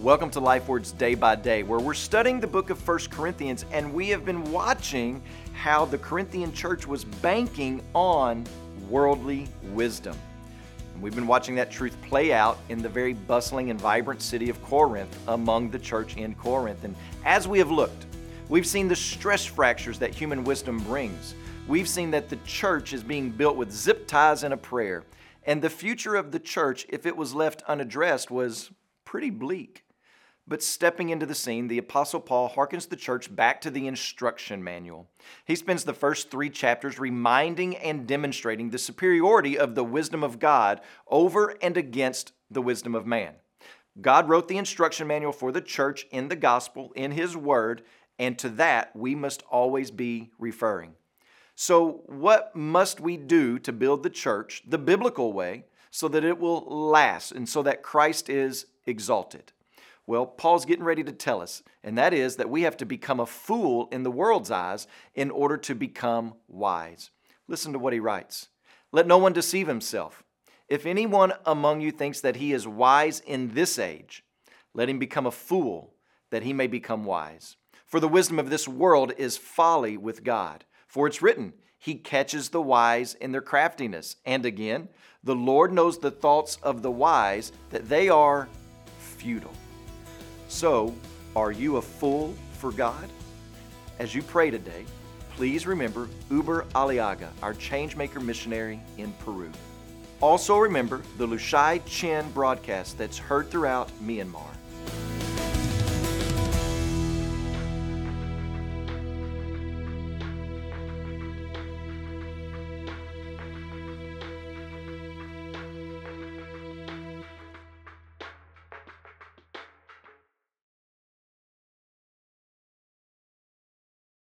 Welcome to LifeWords Day by Day, where we're studying the book of 1 Corinthians, and we have been watching how the Corinthian church was banking on worldly wisdom. And we've been watching that truth play out in the very bustling and vibrant city of Corinth among the church in Corinth. And as we have looked, we've seen the stress fractures that human wisdom brings. We've seen that the church is being built with zip ties and a prayer. And the future of the church, if it was left unaddressed, was pretty bleak. But stepping into the scene, the Apostle Paul hearkens the church back to the instruction manual. He spends the first 3 chapters reminding and demonstrating the superiority of the wisdom of God over and against the wisdom of man. God wrote the instruction manual for the church in the gospel, in His Word, and to that we must always be referring. So what must we do to build the church the biblical way so that it will last and so that Christ is exalted? Well, Paul's getting ready to tell us, and that is that we have to become a fool in the world's eyes in order to become wise. Listen to what he writes. Let no one deceive himself. If anyone among you thinks that he is wise in this age, let him become a fool, that he may become wise. For the wisdom of this world is folly with God. For it's written, He catches the wise in their craftiness. And again, the Lord knows the thoughts of the wise, that they are futile. So, are you a fool for God? As you pray today, please remember Uber Aliaga, our changemaker missionary in Peru. Also remember the Lushai Chen broadcast that's heard throughout Myanmar.